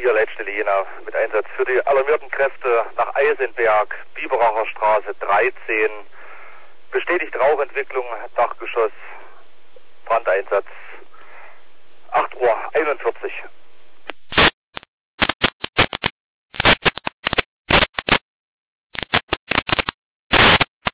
4, Leitstelle Jena mit Einsatz für die alarmierten Kräfte nach Eisenberg, Biberacher Straße 13. Bestätigt Rauchentwicklung, Dachgeschoss, Brandeinsatz, 8:41 Uhr.